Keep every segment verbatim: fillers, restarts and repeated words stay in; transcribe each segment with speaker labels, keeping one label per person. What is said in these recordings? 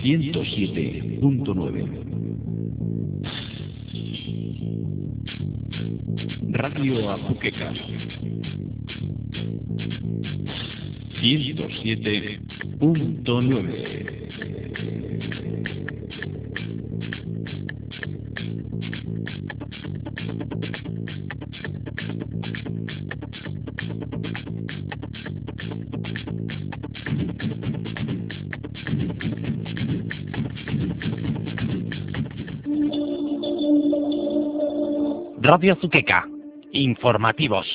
Speaker 1: ciento siete punto nueve. Radio Azuqueca ciento siete punto nueve.
Speaker 2: Radio Azuqueca, informativos.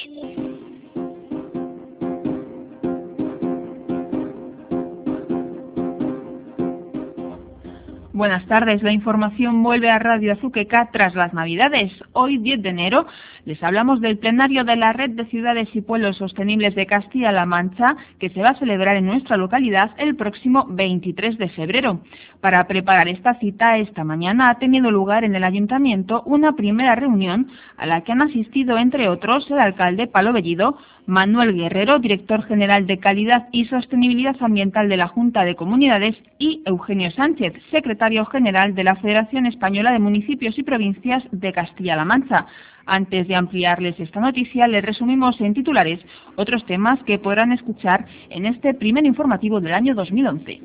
Speaker 3: Buenas tardes, la información vuelve a Radio Azuqueca tras las Navidades. Hoy, diez de enero, les hablamos del plenario de la Red de Ciudades y Pueblos Sostenibles de Castilla-La Mancha, que se va a celebrar en nuestra localidad el próximo veintitrés de febrero. Para preparar esta cita, esta mañana ha tenido lugar en el Ayuntamiento una primera reunión a la que han asistido, entre otros, el alcalde Palo Bellido, Manuel Guerrero, director general de Calidad y Sostenibilidad Ambiental de la Junta de Comunidades, y Eugenio Sánchez, secretario general de la Federación Española de Municipios y Provincias de Castilla-La Mancha. Antes de ampliarles esta noticia, les resumimos en titulares otros temas que podrán escuchar en este primer informativo del año dos mil once.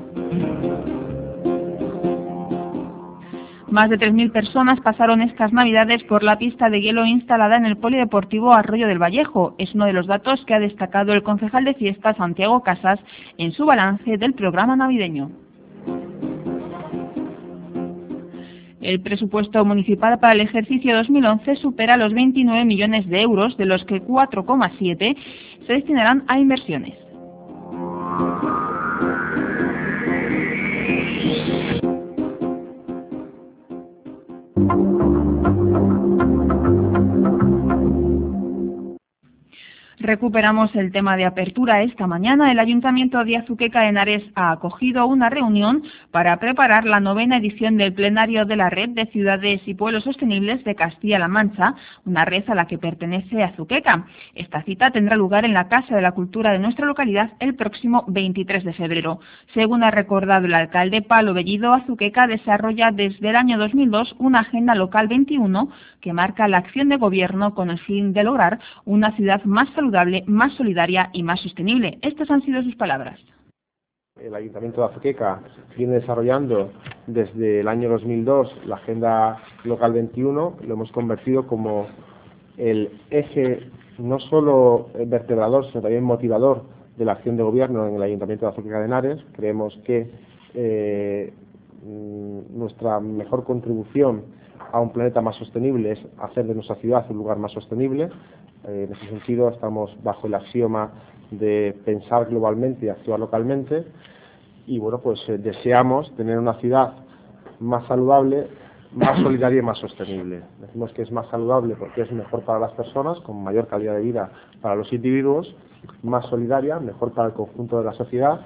Speaker 3: Más de tres mil personas pasaron estas Navidades por la pista de hielo instalada en el Polideportivo Arroyo del Vallejo. Es uno de los datos que ha destacado el concejal de fiestas, Santiago Casas, en su balance del programa navideño. El presupuesto municipal para el ejercicio dos mil once supera los veintinueve millones de euros, de los que cuatro coma siete se destinarán a inversiones. Recuperamos el tema de apertura. Esta mañana el Ayuntamiento de Azuqueca de Henares ha acogido una reunión para preparar la novena edición del plenario de la Red de Ciudades y Pueblos Sostenibles de Castilla-La Mancha, una red a la que pertenece Azuqueca. Esta cita tendrá lugar en la Casa de la Cultura de nuestra localidad el próximo veintitrés de febrero. Según ha recordado el alcalde Palo Bellido, Azuqueca desarrolla desde el año dos mil dos una Agenda Local veintiuno que marca la acción de gobierno con el fin de lograr una ciudad más saludable, más solidaria y más sostenible. Estas han sido sus palabras.
Speaker 4: El Ayuntamiento de Azuqueca viene desarrollando desde el año dos mil dos la Agenda Local veintiuno. Lo hemos convertido como el eje no solo vertebrador, sino también motivador de la acción de gobierno en el Ayuntamiento de Azuqueca de Henares. Creemos que eh, nuestra mejor contribución a un planeta más sostenible es hacer de nuestra ciudad un lugar más sostenible. En ese sentido, estamos bajo el axioma de pensar globalmente y actuar localmente. Y bueno, pues eh, deseamos tener una ciudad más saludable, más solidaria y más sostenible. Decimos que es más saludable porque es mejor para las personas, con mayor calidad de vida para los individuos, más solidaria, mejor para el conjunto de la sociedad,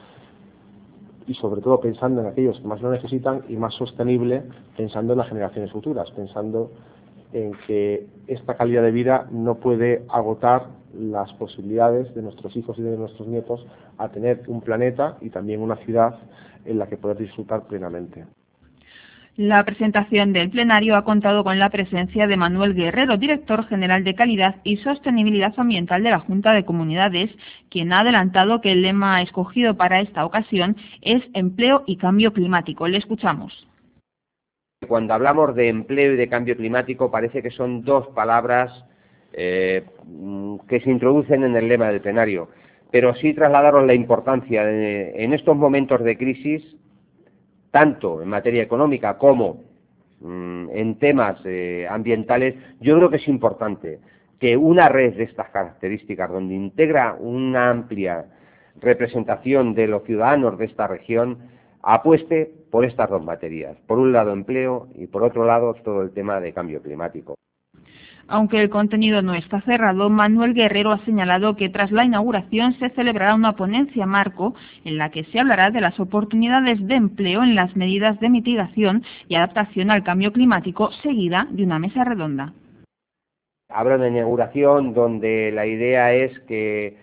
Speaker 4: y sobre todo pensando en aquellos que más lo necesitan, y más sostenible pensando en las generaciones futuras, pensando en que esta calidad de vida no puede agotar las posibilidades de nuestros hijos y de nuestros nietos a tener un planeta y también una ciudad en la que poder disfrutar plenamente.
Speaker 3: La presentación del plenario ha contado con la presencia de Manuel Guerrero, director general de Calidad y Sostenibilidad Ambiental de la Junta de Comunidades, quien ha adelantado que el lema escogido para esta ocasión es Empleo y Cambio Climático. Le escuchamos.
Speaker 5: Cuando hablamos de empleo y de cambio climático parece que son dos palabras eh, que se introducen en el lema del plenario, pero sí trasladaros la importancia de, en estos momentos de crisis, tanto en materia económica como mmm, en temas eh, ambientales. Yo creo que es importante que una red de estas características, donde integra una amplia representación de los ciudadanos de esta región, apueste por estas dos materias. Por un lado empleo y por otro lado todo el tema de cambio climático.
Speaker 3: Aunque el contenido no está cerrado, Manuel Guerrero ha señalado que tras la inauguración se celebrará una ponencia marco en la que se hablará de las oportunidades de empleo en las medidas de mitigación y adaptación al cambio climático, seguida de una mesa redonda.
Speaker 5: Habrá una inauguración donde la idea es que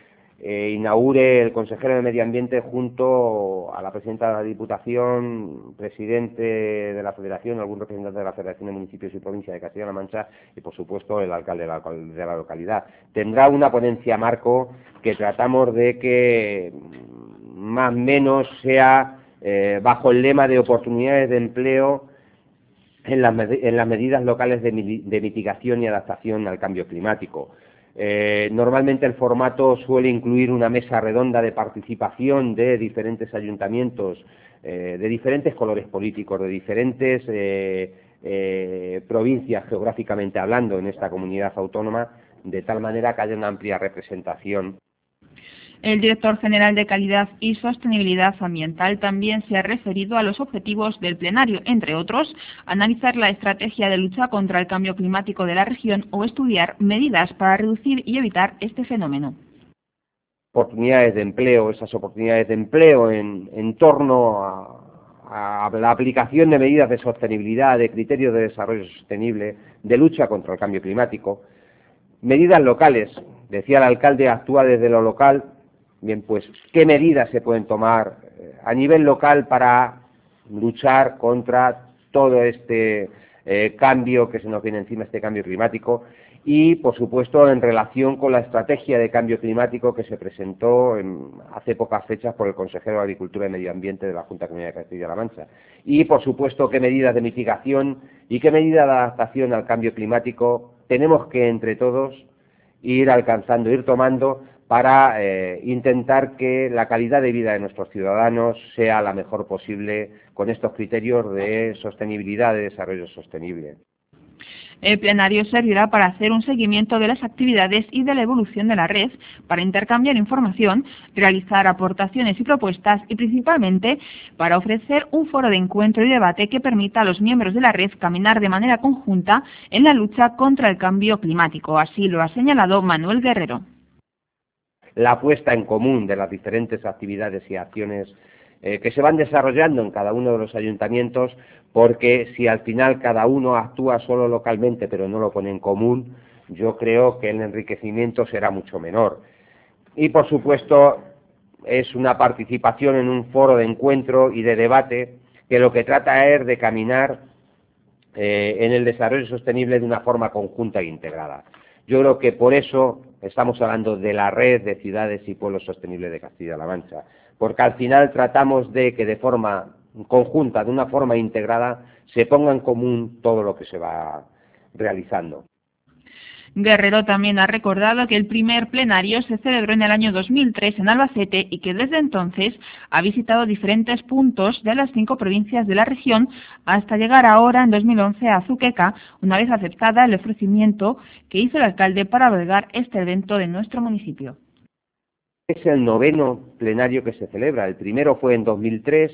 Speaker 5: eh, inaugure el consejero de Medio Ambiente junto a la presidenta de la Diputación, presidente de la Federación, algún representante de la Federación de Municipios y Provincias de Castilla-La Mancha y, por supuesto, el alcalde de la, de la localidad. Tendrá una ponencia marco que tratamos de que más o menos sea eh, bajo el lema de oportunidades de empleo en las, en las medidas locales de, de mitigación y adaptación al cambio climático. Eh, normalmente el formato suele incluir una mesa redonda de participación de diferentes ayuntamientos, eh, de diferentes colores políticos, de diferentes eh, eh, provincias geográficamente hablando en esta comunidad autónoma, de tal manera que haya una amplia representación.
Speaker 3: El director general de Calidad y Sostenibilidad Ambiental también se ha referido a los objetivos del plenario, entre otros, analizar la estrategia de lucha contra el cambio climático de la región o estudiar medidas para reducir y evitar este fenómeno.
Speaker 5: Oportunidades de empleo, esas oportunidades de empleo en, en torno a, a la aplicación de medidas de sostenibilidad, de criterios de desarrollo sostenible, de lucha contra el cambio climático. Medidas locales, decía el alcalde, actúa desde lo local. Bien, pues, ¿qué medidas se pueden tomar a nivel local para luchar contra todo este eh, cambio que se nos viene encima, este cambio climático? Y, por supuesto, en relación con la estrategia de cambio climático que se presentó en, hace pocas fechas por el consejero de Agricultura y Medio Ambiente de la Junta de Comunidad de Castilla-La Mancha. Y, por supuesto, qué medidas de mitigación y qué medidas de adaptación al cambio climático tenemos que, entre todos, ir alcanzando, ir tomando para eh, intentar que la calidad de vida de nuestros ciudadanos sea la mejor posible con estos criterios de sostenibilidad, de desarrollo sostenible.
Speaker 3: El plenario servirá para hacer un seguimiento de las actividades y de la evolución de la red, para intercambiar información, realizar aportaciones y propuestas y principalmente para ofrecer un foro de encuentro y debate que permita a los miembros de la red caminar de manera conjunta en la lucha contra el cambio climático. Así lo ha señalado Manuel Guerrero.
Speaker 5: La puesta en común de las diferentes actividades y acciones eh, que se van desarrollando en cada uno de los ayuntamientos, porque si al final cada uno actúa solo localmente pero no lo pone en común, yo creo que el enriquecimiento será mucho menor. Y por supuesto es una participación en un foro de encuentro y de debate que lo que trata es de caminar eh, en el desarrollo sostenible de una forma conjunta e integrada. Yo creo que por eso estamos hablando de la red de ciudades y pueblos sostenibles de Castilla-La Mancha, porque al final tratamos de que de forma conjunta, de una forma integrada, se ponga en común todo lo que se va realizando.
Speaker 3: Guerrero también ha recordado que el primer plenario se celebró en el año dos mil tres en Albacete y que desde entonces ha visitado diferentes puntos de las cinco provincias de la región hasta llegar ahora, en dos mil once, a Azuqueca, una vez aceptada el ofrecimiento que hizo el alcalde para albergar este evento de nuestro municipio.
Speaker 5: Es el noveno plenario que se celebra. El primero fue en dos mil tres.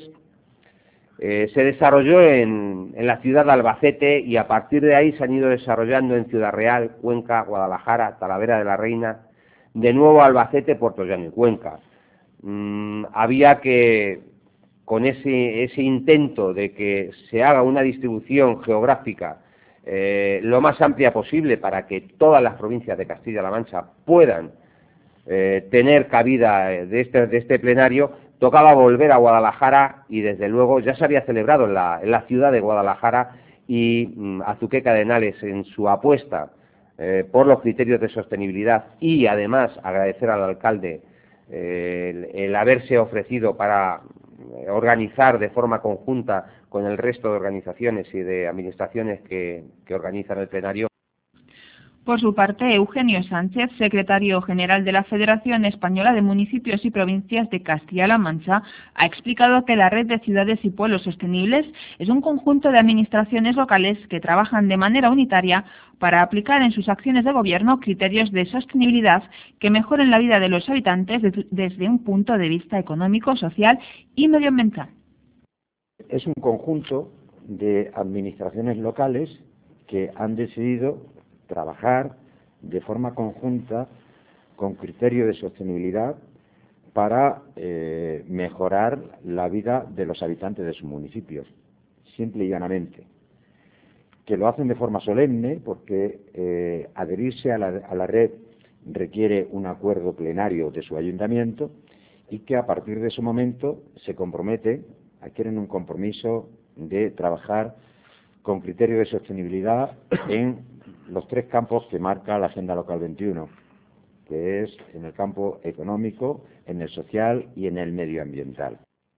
Speaker 5: Eh, se desarrolló en, en la ciudad de Albacete y a partir de ahí se han ido desarrollando en Ciudad Real, Cuenca, Guadalajara, Talavera de la Reina, de nuevo Albacete, Puerto Llano y Cuenca. Mm, había que, con ese, ese intento de que se haga una distribución geográfica eh, lo más amplia posible para que todas las provincias de Castilla-La Mancha puedan eh, tener cabida de este, de este plenario, tocaba volver a Guadalajara y desde luego ya se había celebrado en la, en la ciudad de Guadalajara y mmm, Azuqueca de Henares en su apuesta eh, por los criterios de sostenibilidad y además agradecer al alcalde eh, el, el haberse ofrecido para organizar de forma conjunta con el resto de organizaciones y de administraciones que, que organizan el plenario.
Speaker 3: Por su parte, Eugenio Sánchez, secretario general de la Federación Española de Municipios y Provincias de Castilla-La Mancha, ha explicado que la Red de Ciudades y Pueblos Sostenibles es un conjunto de administraciones locales que trabajan de manera unitaria para aplicar en sus acciones de gobierno criterios de sostenibilidad que mejoren la vida de los habitantes desde un punto de vista económico, social y medioambiental.
Speaker 6: Es un conjunto de administraciones locales que han decidido trabajar de forma conjunta con criterio de sostenibilidad para eh, mejorar la vida de los habitantes de sus municipios, simple y llanamente. Que lo hacen de forma solemne porque eh, adherirse a la, a la red requiere un acuerdo plenario de su ayuntamiento y que a partir de ese momento se compromete, adquieren un compromiso de trabajar con criterio de sostenibilidad en los tres campos que marca la Agenda Local veintiuno, que es en el campo económico, en el social y en el medioambiental.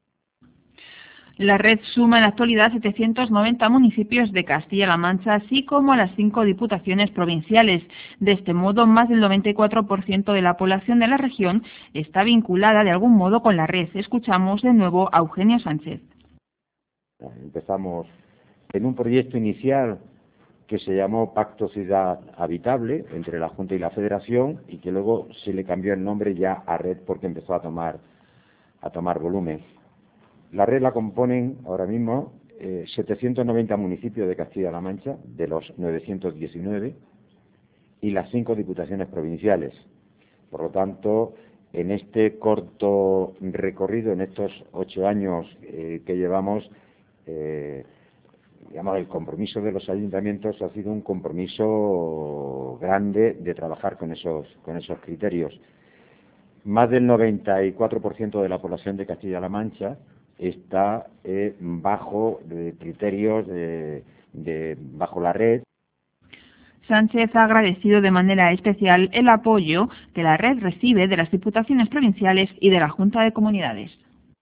Speaker 3: La red suma en la actualidad setecientos noventa municipios de Castilla-La Mancha, así como a las cinco diputaciones provinciales. De este modo, más del noventa y cuatro por ciento de la población de la región está vinculada de algún modo con la red. Escuchamos de nuevo a Eugenio Sánchez.
Speaker 6: Empezamos en un proyecto inicial que se llamó Pacto Ciudad Habitable entre la Junta y la Federación y que luego se le cambió el nombre ya a Red porque empezó a tomar, a tomar volumen. La red la componen ahora mismo eh, setecientos noventa municipios de Castilla-La Mancha, de los novecientos diecinueve, y las cinco diputaciones provinciales. Por lo tanto, en este corto recorrido, en estos ocho años eh, que llevamos, eh, digamos, el compromiso de los ayuntamientos ha sido un compromiso grande de trabajar con esos, con esos criterios. Más del noventa y cuatro por ciento de la población de Castilla-La Mancha está eh, bajo de criterios de, de bajo la red.
Speaker 3: Sánchez ha agradecido de manera especial el apoyo que la red recibe de las diputaciones provinciales y de la Junta de Comunidades.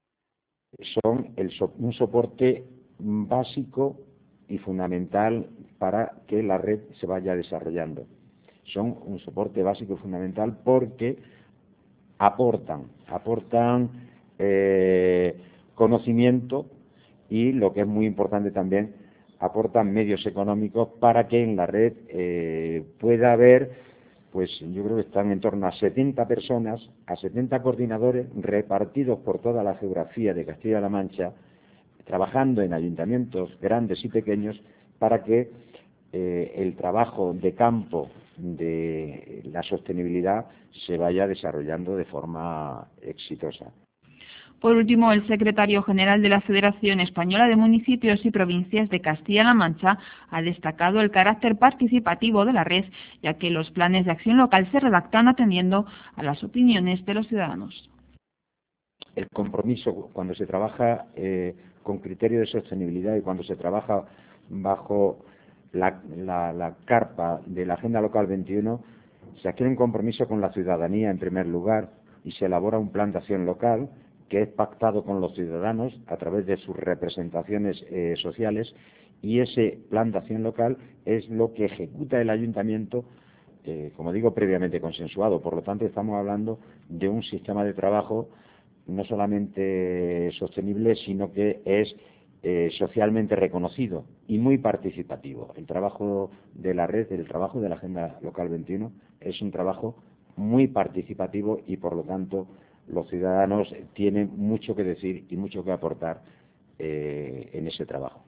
Speaker 6: Son el, un soporte básico y fundamental para que la red se vaya desarrollando. Son un soporte básico y fundamental porque aportan, aportan eh, conocimiento y, lo que es muy importante también, aportan medios económicos para que en la red eh, pueda haber, pues yo creo que están en torno a setenta personas, a setenta coordinadores repartidos por toda la geografía de Castilla-La Mancha, trabajando en ayuntamientos grandes y pequeños para que eh, el trabajo de campo de la sostenibilidad se vaya desarrollando de forma exitosa.
Speaker 3: Por último, el secretario general de la Federación Española de Municipios y Provincias de Castilla-La Mancha ha destacado el carácter participativo de la red, ya que los planes de acción local se redactan atendiendo a las opiniones de los ciudadanos.
Speaker 6: El compromiso, cuando se trabaja eh, con criterio de sostenibilidad y cuando se trabaja bajo la, la, la carpa de la Agenda Local veintiuno, se adquiere un compromiso con la ciudadanía en primer lugar y se elabora un plan de acción local que es pactado con los ciudadanos a través de sus representaciones eh, sociales, y ese plan de acción local es lo que ejecuta el ayuntamiento, eh, como digo, previamente consensuado. Por lo tanto, estamos hablando de un sistema de trabajo no solamente sostenible, sino que es eh, socialmente reconocido y muy participativo. El trabajo de la red, el trabajo de la Agenda Local veintiuno, es un trabajo muy participativo y, por lo tanto, los ciudadanos tienen mucho que decir y mucho que aportar eh, en ese trabajo.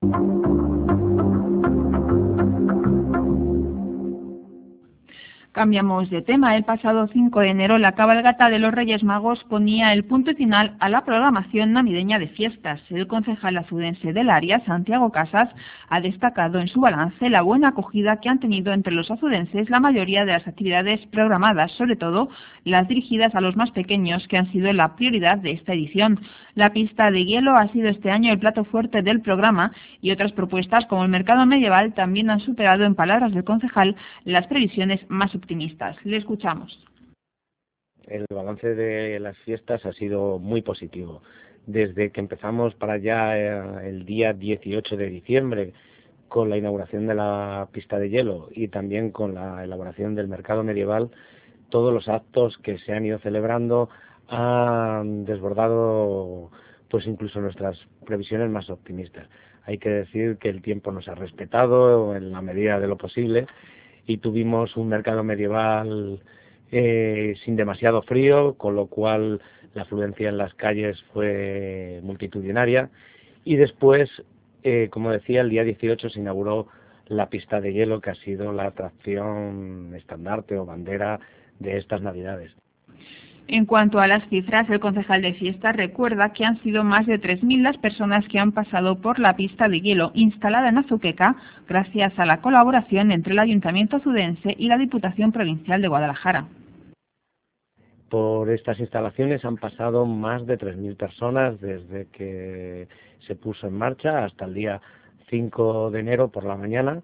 Speaker 3: Cambiamos de tema. El pasado cinco de enero, la cabalgata de los Reyes Magos ponía el punto final a la programación navideña de fiestas. El concejal azudense del área, Santiago Casas, ha destacado en su balance la buena acogida que han tenido entre los azudenses la mayoría de las actividades programadas, sobre todo las dirigidas a los más pequeños, que han sido la prioridad de esta edición. La pista de hielo ha sido este año el plato fuerte del programa, y otras propuestas como el mercado medieval también han superado, en palabras del concejal, las previsiones más optimistas. optimistas. Le escuchamos.
Speaker 7: El balance de las fiestas ha sido muy positivo. Desde que empezamos para allá eh, el día dieciocho de diciembre con la inauguración de la pista de hielo y también con la elaboración del mercado medieval, todos los actos que se han ido celebrando han desbordado pues incluso nuestras previsiones más optimistas. Hay que decir que el tiempo nos ha respetado en la medida de lo posible, y tuvimos un mercado medieval eh, sin demasiado frío, con lo cual la afluencia en las calles fue multitudinaria. Y después, eh, como decía, el día dieciocho se inauguró la pista de hielo, que ha sido la atracción estandarte o bandera de estas Navidades.
Speaker 3: En cuanto a las cifras, el concejal de fiestas recuerda que han sido más de tres mil las personas que han pasado por la pista de hielo instalada en Azuqueca gracias a la colaboración entre el Ayuntamiento azudense y la Diputación Provincial de Guadalajara.
Speaker 7: Por estas instalaciones han pasado más de tres mil personas desde que se puso en marcha hasta el día cinco de enero por la mañana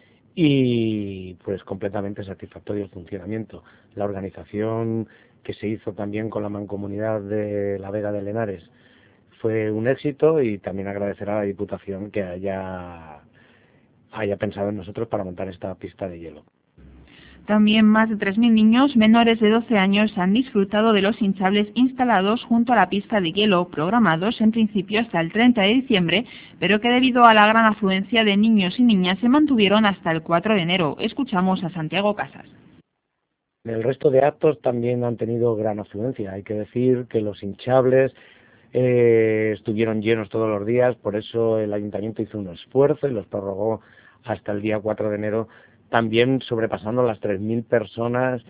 Speaker 7: y pues completamente satisfactorio el funcionamiento. La organización que se hizo también con la mancomunidad de la Vega de Lenares fue un éxito y también agradecer a la Diputación que haya, haya pensado en nosotros para montar esta pista de hielo.
Speaker 3: También más de tres mil niños menores de doce años han disfrutado de los hinchables instalados junto a la pista de hielo, programados en principio hasta el treinta de diciembre, pero que debido a la gran afluencia de niños y niñas se mantuvieron hasta el cuatro de enero. Escuchamos a Santiago Casas.
Speaker 7: El resto de actos también han tenido gran afluencia. Hay que decir que los hinchables eh, estuvieron llenos todos los días, por eso el Ayuntamiento hizo un esfuerzo y los prorrogó hasta el día cuatro de enero, también sobrepasando las tres mil personas,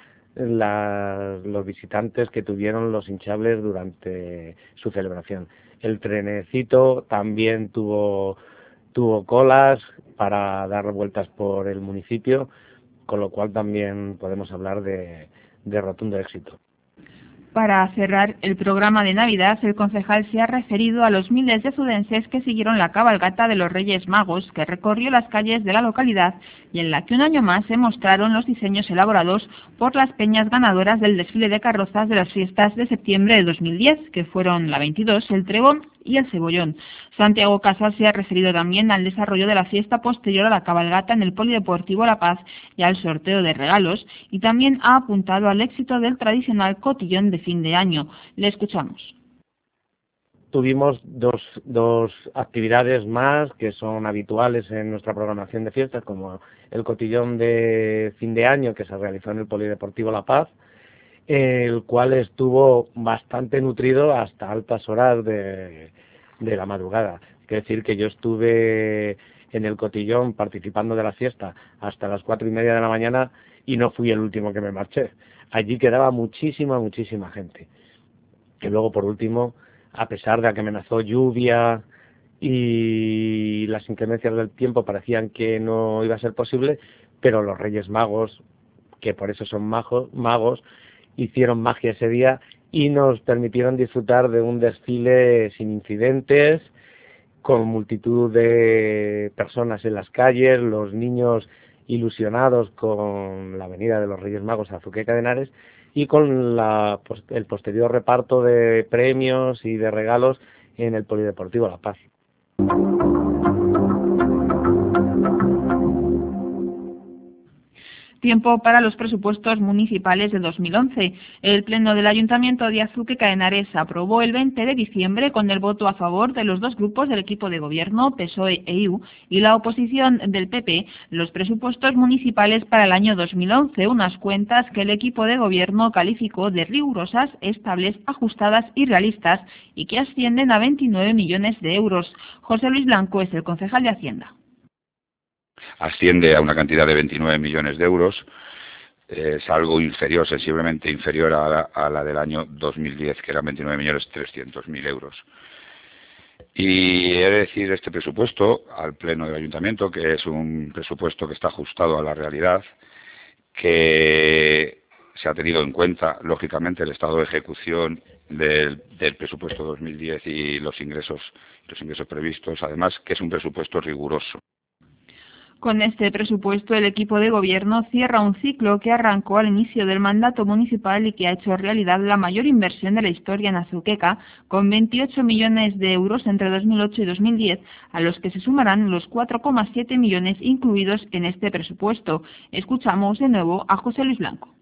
Speaker 7: la, los visitantes que tuvieron los hinchables durante su celebración. El trenecito también tuvo, tuvo colas para dar vueltas por el municipio, con lo cual también podemos hablar de, de rotundo éxito.
Speaker 3: Para cerrar el programa de Navidad, el concejal se ha referido a los miles de azudenses que siguieron la cabalgata de los Reyes Magos, que recorrió las calles de la localidad y en la que un año más se mostraron los diseños elaborados por las peñas ganadoras del desfile de carrozas de las fiestas de septiembre de dos mil diez, que fueron la veintidós, el Trebón y el Cebollón. Santiago Casas se ha referido también al desarrollo de la fiesta posterior a la cabalgata en el Polideportivo La Paz y al sorteo de regalos, y también ha apuntado al éxito del tradicional cotillón de fin de año. Le escuchamos.
Speaker 7: Tuvimos dos, dos actividades más que son habituales en nuestra programación de fiestas, como el cotillón de fin de año que se realizó en el Polideportivo La Paz, el cual estuvo bastante nutrido hasta altas horas de, de la madrugada. Quiero decir que yo estuve en el cotillón participando de la fiesta hasta las cuatro y media de la mañana y no fui el último que me marché. Allí quedaba muchísima, muchísima gente. Y luego, por último, a pesar de que amenazó lluvia y las inclemencias del tiempo parecían que no iba a ser posible, pero los Reyes Magos, que por eso son magos, magos hicieron magia ese día y nos permitieron disfrutar de un desfile sin incidentes, con multitud de personas en las calles, los niños ilusionados con la venida de los Reyes Magos a Azuqueca de Henares y con la, el posterior reparto de premios y de regalos en el Polideportivo La Paz.
Speaker 3: Tiempo para los presupuestos municipales de dos mil once. El Pleno del Ayuntamiento de Azuqueca de Henares aprobó el veinte de diciembre con el voto a favor de los dos grupos del equipo de gobierno, P S O E e I U, y la oposición del P P, los presupuestos municipales para el año dos mil once, unas cuentas que el equipo de gobierno calificó de rigurosas, estables, ajustadas y realistas y que ascienden a veintinueve millones de euros. José Luis Blanco es el concejal de Hacienda.
Speaker 8: Asciende a una cantidad de veintinueve millones de euros, es algo inferior, sensiblemente inferior a la, a la del año dos mil diez, que eran veintinueve millones trescientos mil euros. Y he de decir este presupuesto al Pleno del Ayuntamiento, que es un presupuesto que está ajustado a la realidad, que se ha tenido en cuenta, lógicamente, el estado de ejecución del, del presupuesto dos mil diez y los ingresos, los ingresos previstos, además que es un presupuesto riguroso.
Speaker 3: Con este presupuesto, el equipo de gobierno cierra un ciclo que arrancó al inicio del mandato municipal y que ha hecho realidad la mayor inversión de la historia en Azuqueca, con veintiocho millones de euros entre dos mil ocho y dos mil diez, a los que se sumarán los cuatro coma siete millones incluidos en este presupuesto. Escuchamos de nuevo a José Luis Blanco.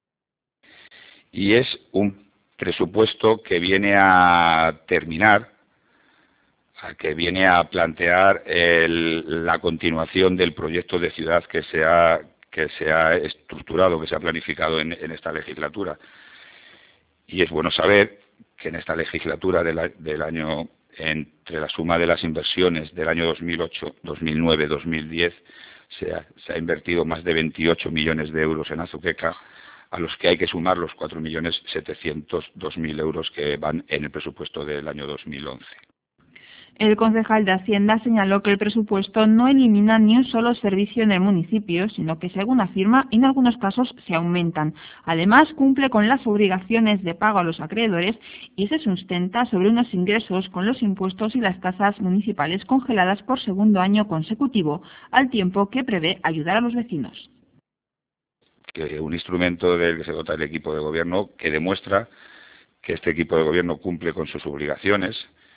Speaker 8: Y es un presupuesto que viene a terminar, que viene a plantear el, la continuación del proyecto de ciudad que se ha, que se ha estructurado, que se ha planificado en, en esta legislatura. Y es bueno saber que en esta legislatura de la, del año, entre la suma de las inversiones del año dos mil ocho, dos mil nueve, dos mil diez, se ha, se ha invertido más de veintiocho millones de euros en Azuqueca, a los que hay que sumar los cuatro millones setecientos dos mil euros que van en el presupuesto del año dos mil once.
Speaker 3: El concejal de Hacienda señaló que el presupuesto no elimina ni un solo servicio en el municipio, sino que, según afirma, en algunos casos se aumentan. Además, cumple con las obligaciones de pago a los acreedores y se sustenta sobre unos ingresos con los impuestos y las tasas municipales congeladas por segundo año consecutivo, al tiempo que prevé ayudar a los vecinos.
Speaker 8: Que un instrumento del que se dota el equipo de gobierno que demuestra que este equipo de gobierno cumple con sus obligaciones,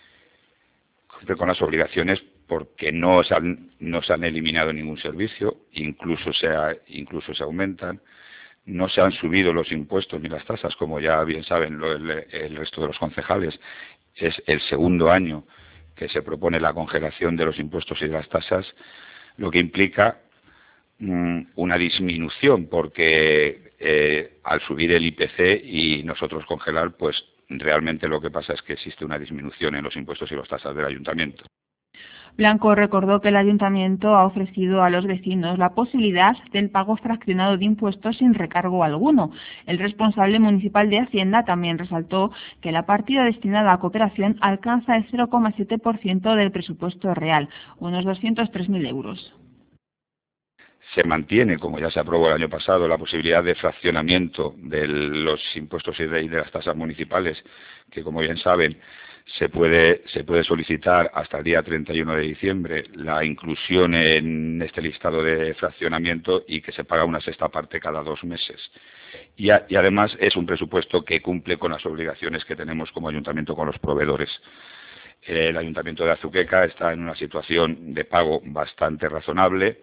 Speaker 8: cumple con las obligaciones porque no se han, no se han eliminado ningún servicio, incluso se, ha, incluso se aumentan, no se han subido los impuestos ni las tasas, como ya bien saben lo, el, el resto de los concejales. Es el segundo año que se propone la congelación de los impuestos y de las tasas, lo que implica mmm, una disminución, porque eh, al subir el I P C y nosotros congelar, pues realmente lo que pasa es que existe una disminución en los impuestos y las tasas del ayuntamiento.
Speaker 3: Blanco recordó que el ayuntamiento ha ofrecido a los vecinos la posibilidad del pago fraccionado de impuestos sin recargo alguno. El responsable municipal de Hacienda también resaltó que la partida destinada a cooperación alcanza el cero coma siete por ciento del presupuesto real, unos doscientos tres mil euros.
Speaker 8: Se mantiene, como ya se aprobó el año pasado, la posibilidad de fraccionamiento de los impuestos y de, de las tasas municipales, que como bien saben se puede, se puede solicitar hasta el día treinta y uno de diciembre la inclusión en este listado de fraccionamiento y que se paga una sexta parte cada dos meses. Y, a, y además es un presupuesto que cumple con las obligaciones que tenemos como ayuntamiento con los proveedores. El ayuntamiento de Azuqueca está en una situación de pago bastante razonable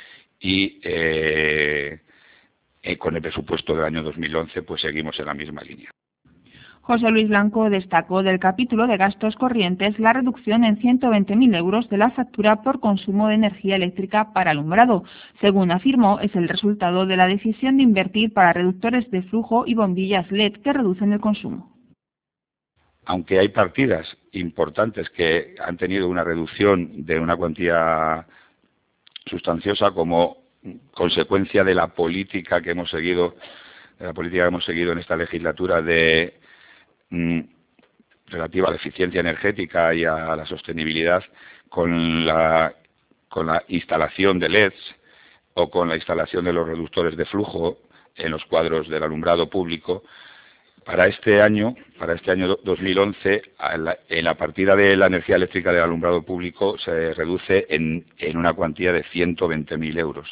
Speaker 8: y eh, eh, con el presupuesto del año dos mil once pues seguimos en la misma línea.
Speaker 3: José Luis Blanco destacó del capítulo de gastos corrientes la reducción en ciento veinte mil euros de la factura por consumo de energía eléctrica para alumbrado. Según afirmó, es el resultado de la decisión de invertir para reductores de flujo y bombillas L E D que reducen el consumo.
Speaker 8: Aunque hay partidas importantes que han tenido una reducción de una cuantía sustanciosa como consecuencia de la política que hemos seguido, de la política que hemos seguido en esta legislatura de mm, relativa a la eficiencia energética y a la sostenibilidad con la con la instalación de L E Ds o con la instalación de los reductores de flujo en los cuadros del alumbrado público. Para este año, para este año dos mil once, en la partida de la energía eléctrica del alumbrado público se reduce en, en una cuantía de ciento veinte mil euros.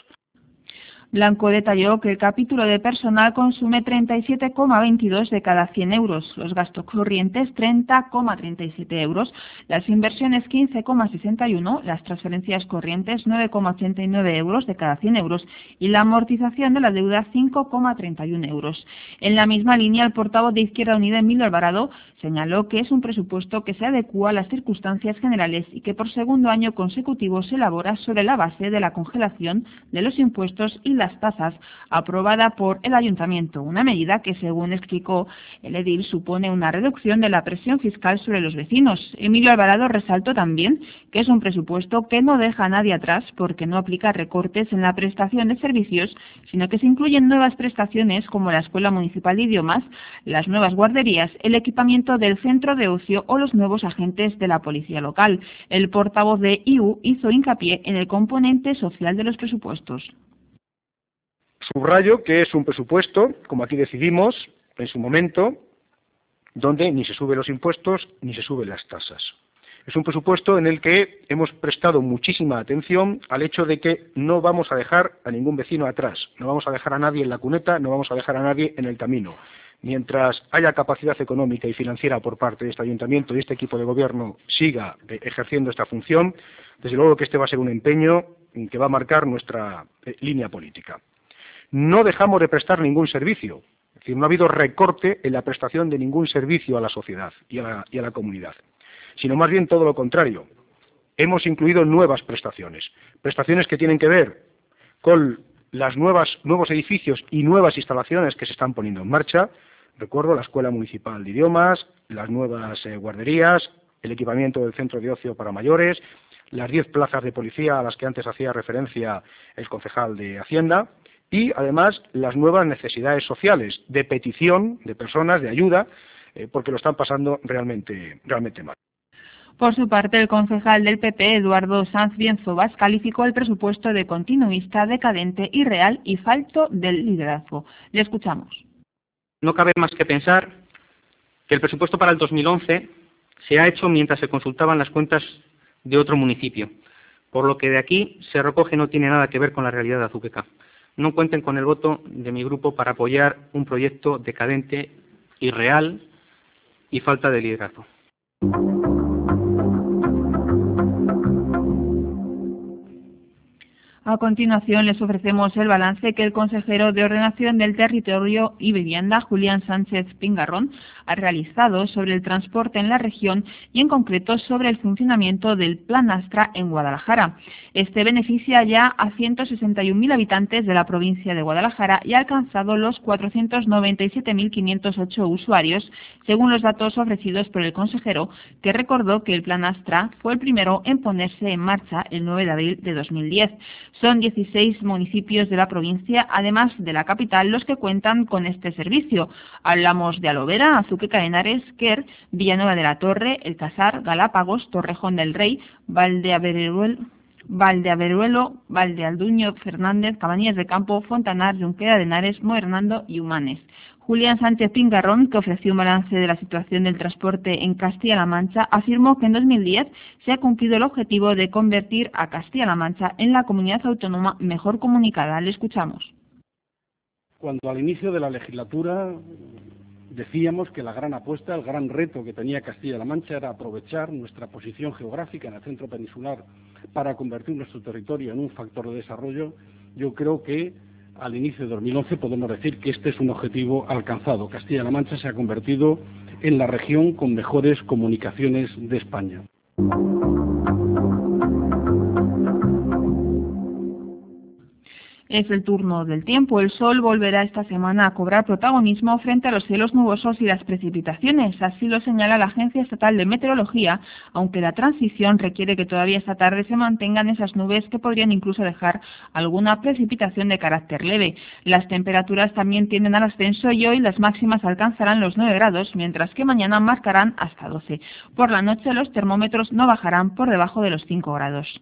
Speaker 3: Blanco detalló que el capítulo de personal consume treinta y siete coma veintidós de cada cien euros, los gastos corrientes treinta coma treinta y siete euros, las inversiones quince coma sesenta y uno, las transferencias corrientes nueve coma ochenta y nueve euros de cada cien euros y la amortización de la deuda cinco coma treinta y uno euros. En la misma línea, el portavoz de Izquierda Unida, Emilio Alvarado, señaló que es un presupuesto que se adecúa a las circunstancias generales y que por segundo año consecutivo se elabora sobre la base de la congelación de los impuestos y la las tasas aprobada por el ayuntamiento, una medida que, según explicó el edil, supone una reducción de la presión fiscal sobre los vecinos. Emilio Alvarado resaltó también que es un presupuesto que no deja a nadie atrás porque no aplica recortes en la prestación de servicios, sino que se incluyen nuevas prestaciones como la Escuela Municipal de Idiomas, las nuevas guarderías, el equipamiento del centro de ocio o los nuevos agentes de la policía local. El portavoz de I U hizo hincapié en el componente social de los presupuestos.
Speaker 9: Subrayo que es un presupuesto, como aquí decidimos en su momento, donde ni se suben los impuestos ni se suben las tasas. Es un presupuesto en el que hemos prestado muchísima atención al hecho de que no vamos a dejar a ningún vecino atrás, no vamos a dejar a nadie en la cuneta, no vamos a dejar a nadie en el camino. Mientras haya capacidad económica y financiera por parte de este ayuntamiento y este equipo de gobierno siga eh, ejerciendo esta función, desde luego que este va a ser un empeño que va a marcar nuestra eh, línea política. No dejamos de prestar ningún servicio, es decir, no ha habido recorte en la prestación de ningún servicio a la sociedad y a la, y a la comunidad, sino más bien todo lo contrario. Hemos incluido nuevas prestaciones, prestaciones que tienen que ver con los nuevos edificios y nuevas instalaciones que se están poniendo en marcha. Recuerdo la Escuela Municipal de Idiomas, las nuevas eh, guarderías, el equipamiento del centro de ocio para mayores, las diez plazas de policía a las que antes hacía referencia el concejal de Hacienda, y además las nuevas necesidades sociales de petición de personas, de ayuda, eh, porque lo están pasando realmente, realmente mal.
Speaker 3: Por su parte, el concejal del P P, Eduardo Sanz Bienzobas, calificó el presupuesto de continuista, decadente, irreal y falto del liderazgo. Le escuchamos.
Speaker 10: No cabe más que pensar que el presupuesto para el dos mil once se ha hecho mientras se consultaban las cuentas de otro municipio, por lo que de aquí se recoge no tiene nada que ver con la realidad de Azuqueca. No cuenten con el voto de mi grupo para apoyar un proyecto decadente, irreal y falta de liderazgo.
Speaker 3: A continuación les ofrecemos el balance que el consejero de Ordenación del Territorio y Vivienda, Julián Sánchez Pingarrón, ha realizado sobre el transporte en la región y en concreto sobre el funcionamiento del Plan Astra en Guadalajara. Este beneficia ya a ciento sesenta y un mil habitantes de la provincia de Guadalajara y ha alcanzado los cuatrocientos noventa y siete mil quinientos ocho usuarios, según los datos ofrecidos por el consejero, que recordó que el Plan Astra fue el primero en ponerse en marcha el nueve de abril de dos mil diez. Son dieciséis municipios de la provincia, además de la capital, los que cuentan con este servicio. Hablamos de Alovera, Azuqueca de Henares, Quer, Villanueva de la Torre, El Casar, Galápagos, Torrejón del Rey, Valdeaveruelo, Valdeaveruelo, Valdealduño, Fernández, Cabanillas de Campo, Fontanar, Junquera de Henares, Mohernando y Humanes. Julián Sánchez Pingarrón, que ofreció un balance de la situación del transporte en Castilla-La Mancha, afirmó que en dos mil diez se ha cumplido el objetivo de convertir a Castilla-La Mancha en la comunidad autónoma mejor comunicada. Le escuchamos.
Speaker 11: Cuando al inicio de la legislatura decíamos que la gran apuesta, el gran reto que tenía Castilla-La Mancha era aprovechar nuestra posición geográfica en el centro peninsular para convertir nuestro territorio en un factor de desarrollo, yo creo que al inicio de dos mil once podemos decir que este es un objetivo alcanzado. Castilla-La Mancha se ha convertido en la región con mejores comunicaciones de España.
Speaker 3: Es el turno del tiempo. El sol volverá esta semana a cobrar protagonismo frente a los cielos nubosos y las precipitaciones. Así lo señala la Agencia Estatal de Meteorología, aunque la transición requiere que todavía esta tarde se mantengan esas nubes que podrían incluso dejar alguna precipitación de carácter leve. Las temperaturas también tienden al ascenso y hoy las máximas alcanzarán los nueve grados, mientras que mañana marcarán hasta doce. Por la noche los termómetros no bajarán por debajo de los cinco grados.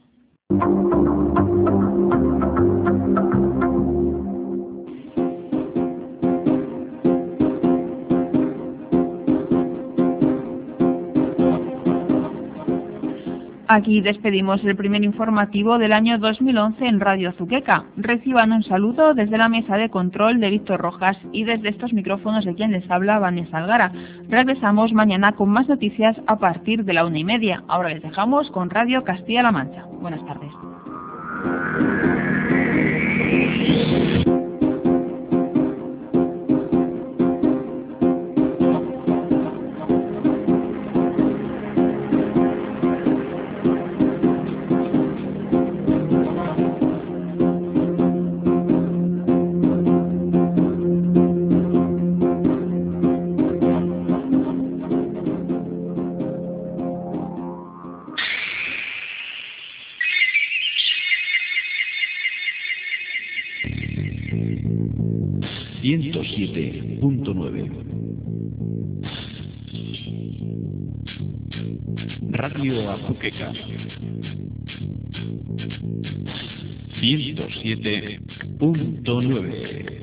Speaker 3: Aquí despedimos el primer informativo del año dos mil once en Radio Azuqueca. Reciban un saludo desde la mesa de control de Víctor Rojas y desde estos micrófonos de quien les habla, Vanessa Algara. Regresamos mañana con más noticias a partir de la una y media. Ahora les dejamos con Radio Castilla-La Mancha. Buenas tardes.
Speaker 1: ciento siete punto nueve Radio Azuqueca ciento siete punto nueve